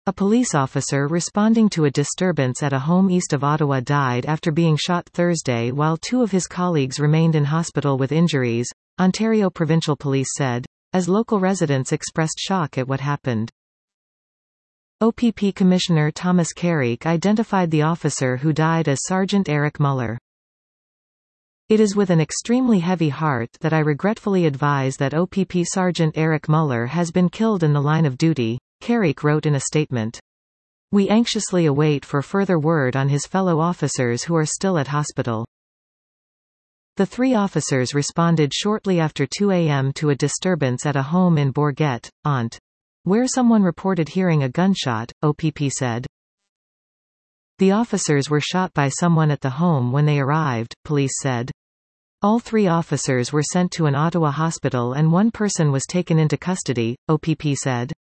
A police officer responding to a disturbance at a home east of Ottawa died after being shot Thursday while two of his colleagues remained in hospital with injuries, Ontario Provincial Police said, as local residents expressed shock at what happened. OPP Commissioner Thomas Carrick identified the officer who died as Sergeant Eric Muller. It is with an extremely heavy heart that I regretfully advise that OPP Sergeant Eric Muller has been killed in the line of duty, Carrick wrote in a statement. We anxiously await for further word on his fellow officers who are still at hospital. The three officers responded shortly after 2 a.m. to a disturbance at a home in Bourget, Ont, where someone reported hearing a gunshot, OPP said. The officers were shot by someone at the home when they arrived, police said. All three officers were sent to an Ottawa hospital and one person was taken into custody, OPP said.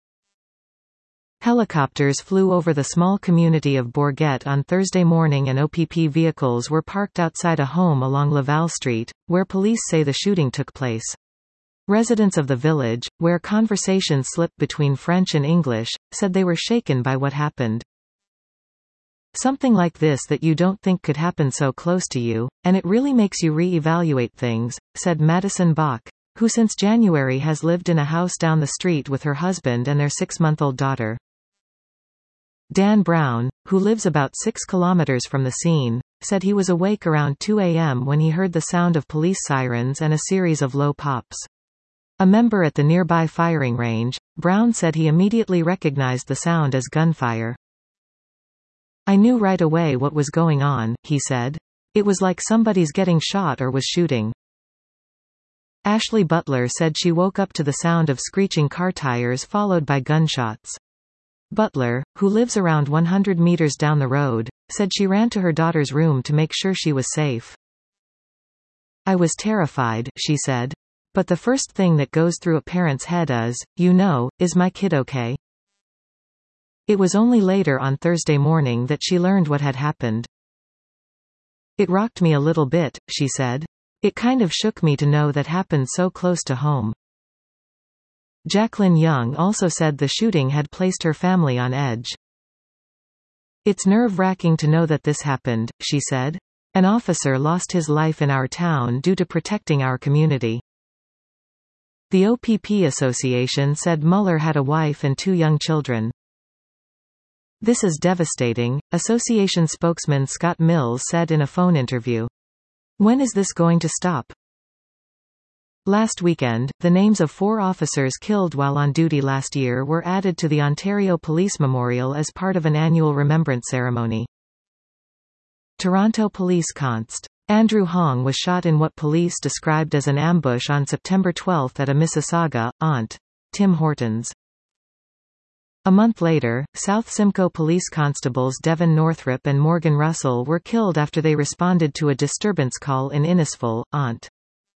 Helicopters flew over the small community of Bourget on Thursday morning and OPP vehicles were parked outside a home along Laval Street, where police say the shooting took place. Residents of the village, where conversations slipped between French and English, said they were shaken by what happened. Something like this that you don't think could happen so close to you, and it really makes you re-evaluate things, said Madison Bach, who since January has lived in a house down the street with her husband and their 6-month-old daughter. Dan Brown, who lives about 6 kilometers from the scene, said he was awake around 2 a.m. when he heard the sound of police sirens and a series of low pops. A member at the nearby firing range, Brown said he immediately recognized the sound as gunfire. I knew right away what was going on, he said. It was like somebody's getting shot or was shooting. Ashley Butler said she woke up to the sound of screeching car tires followed by gunshots. Butler, who lives around 100 meters down the road, said she ran to her daughter's room to make sure she was safe. I was terrified, she said. But the first thing that goes through a parent's head is, is my kid okay? It was only later on Thursday morning that she learned what had happened. It rocked me a little bit, she said. It kind of shook me to know that happened so close to home. Jacqueline Young also said the shooting had placed her family on edge. It's nerve-wracking to know that this happened, she said. An officer lost his life in our town due to protecting our community. The OPP Association said Muller had a wife and 2 young children. This is devastating, association spokesman Scott Mills said in a phone interview. When is this going to stop? Last weekend, the names of 4 officers killed while on duty last year were added to the Ontario Police Memorial as part of an annual remembrance ceremony. Toronto Police Const. Andrew Hong was shot in what police described as an ambush on September 12 at a Mississauga, Ont. Tim Hortons. A month later, South Simcoe police constables Devon Northrop and Morgan Russell were killed after they responded to a disturbance call in Innisfil, Ont.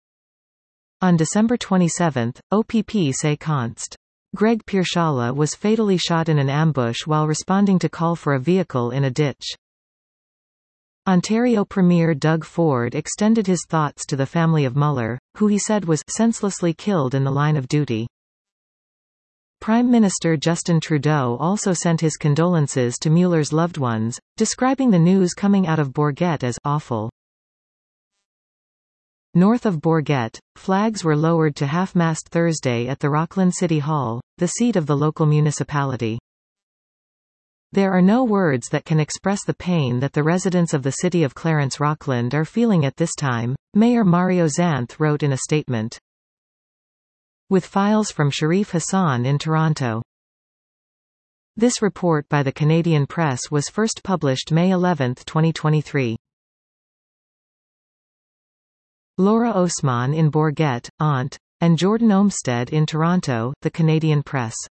On December 27, OPP say Const. Greg Piershala was fatally shot in an ambush while responding to call for a vehicle in a ditch. Ontario Premier Doug Ford extended his thoughts to the family of Muller, who he said was senselessly killed in the line of duty. Prime Minister Justin Trudeau also sent his condolences to Muller's loved ones, describing the news coming out of Bourget as awful. North of Bourget, flags were lowered to half-mast Thursday at the Rockland City Hall, the seat of the local municipality. There are no words that can express the pain that the residents of the city of Clarence Rockland are feeling at this time, Mayor Mario Xanth wrote in a statement. With files from Sharif Hassan in Toronto. This report by the Canadian Press was first published May 11, 2023. Laura Osman in Bourget, Ont. And Jordan Olmsted in Toronto, the Canadian Press.